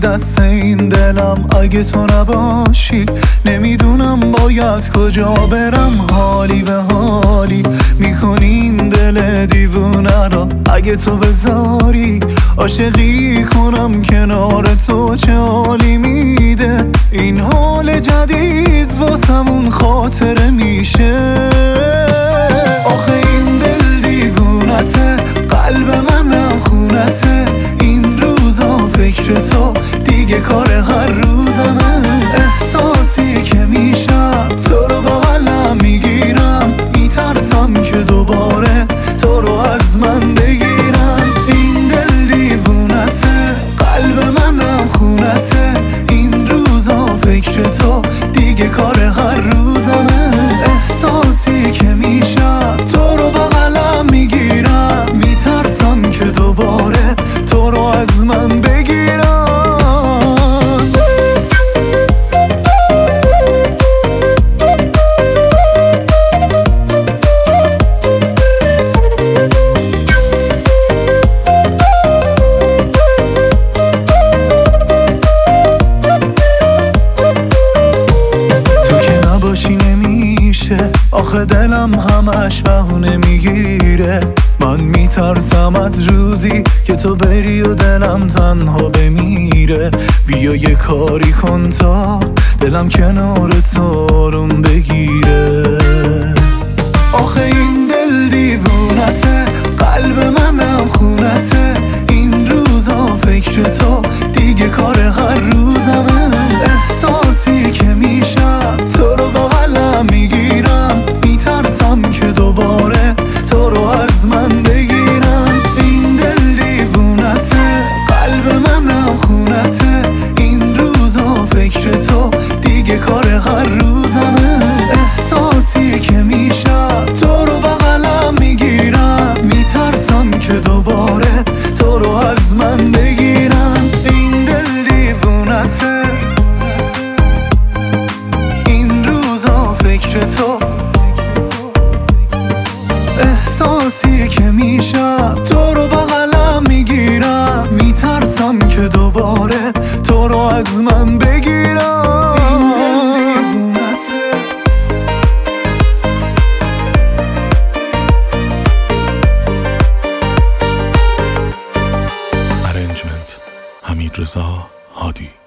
دست این دلم اگه تو نباشی. نمیدونم باید کجا برم، حالی به حالی میکنی این دل دیوونه را. اگه تو بذاری عاشقی کنم کنار تو، چه حالی میده این حال جدید واسمون خاطره میشه. آخه این دل دیوونته، قلب منم خونته، این روزا فکر تو دیگه کار هر روزمه. احساسی که میشم تو رو بغلم میگیرم، میترسم که دوباره تو رو از من بگیرم. این دل دیوونته، قلب منم خونته، این روزا فکر تو دیگه کار هر روزمه. احساسی که میشم تو رو بغلم میگیرم، میترسم که دوباره تو رو از من بگیرم. آخه دلم همش بهونه میگیره، من میترسم از روزی که تو بری و دلم تنها بمیره. بیا یه کاری کن تا دلم کنار تو آروم بگیره. آخه این دل دیوونته، قلب منم خونته، این روزا فکر تو دیگه کار هر روزمه. احساسی که میشم تو رو بغلم میگیرم، میترسم که دوباره تو رو از من بگیرم. این دل دیوونته، قلب منم خونته، این روزا فکر تو دیگه کار هر روزمه. احساسی که میشم تو رو بغلم میگیرم، میترسم که دوباره تو رو از من بگیرم. این دل دیوونته، این روزا فکر تو، احساسی که میشم تو رو بغلم میگیرم، میترسم که دوباره تو رو از من بگیرم. این دل دیوونته. ارنجمنت حمیدرضا هادی.